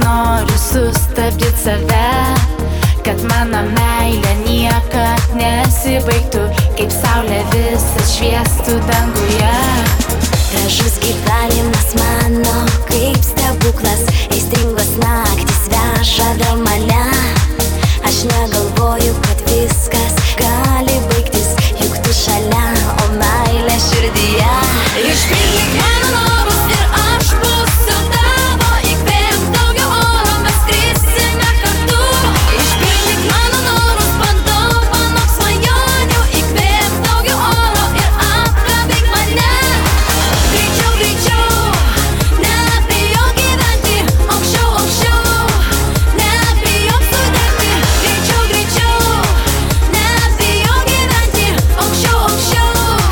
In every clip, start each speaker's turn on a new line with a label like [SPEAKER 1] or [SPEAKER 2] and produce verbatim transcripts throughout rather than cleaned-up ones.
[SPEAKER 1] noriu sustabdyti save, kad mano meilė niekad nesibaigtų, kaip saulė visas šviestų danguje.
[SPEAKER 2] Gražus gyvenimas mano kaip stebuklas, aistringos naktys veža vėl mane. Aš negalvoju, kad viskas gali baigtis, juk tu šalia, o meilė širdyje. Išpildyk mano norus ir aš būsiu tavo, įkvėpk daugiau oro, mes skrisime kartu. Išpildyk mano norus, bandau panok svajonių, įkvėpk daugiau oro ir apkabink mane. Greičiau, greičiau, nebijok gyventi, aukščiau, aukščiau, nebijok sudegti. Greičiau, greičiau, nebijok gyventi, aukščiau, aukščiau.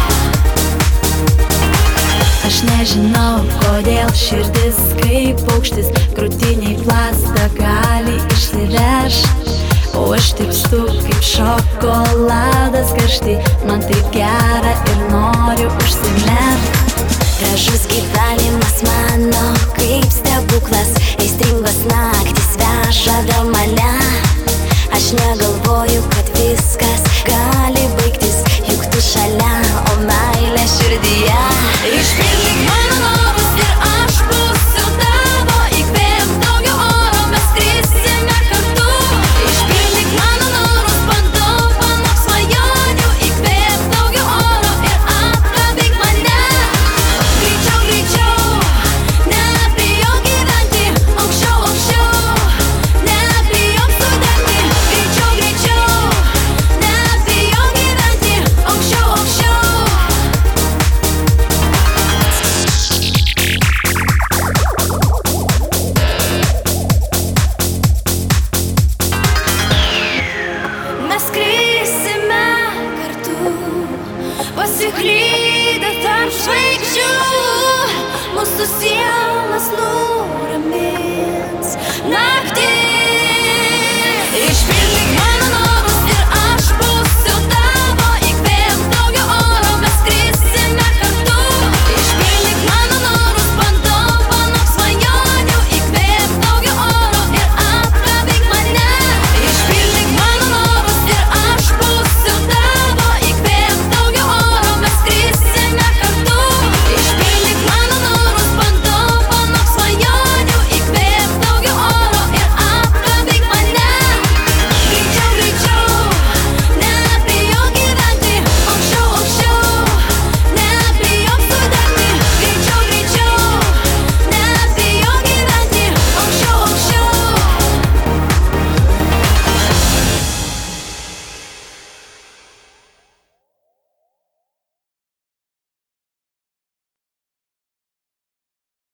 [SPEAKER 2] Aš nežinau, kodėl širdis kaip paukštis krūtiniai plazda gali išsivežt, o aš tirpstu kaip šokoladas karštai, man taip gera ir noriu užsimerkt. Gražus gyvenimas mano kaip stebuklas, aistringos naktys veža vėl mane. Aš negalvoju, kad viskas gali baigtis, juk tu šalia, o meilė širdyje. Išpildyk mano norus ir aš būsiu tavo, įkvėpk daugiau oro, mes skrisime kartu. Išpildyk mano norus, bandau panok svajonių, įkvėpk daugiau oro ir apkabink mane. Greičiau, greičiau, nebijok gyventi, aukščiau, aukščiau, nebijok sudegti. Greičiau, greičiau, nebijok gyventi, aukščiau, aukščiau. Mes skrisime kartu, pasiklydę tarp žvaigždžių, mūsų sielas nu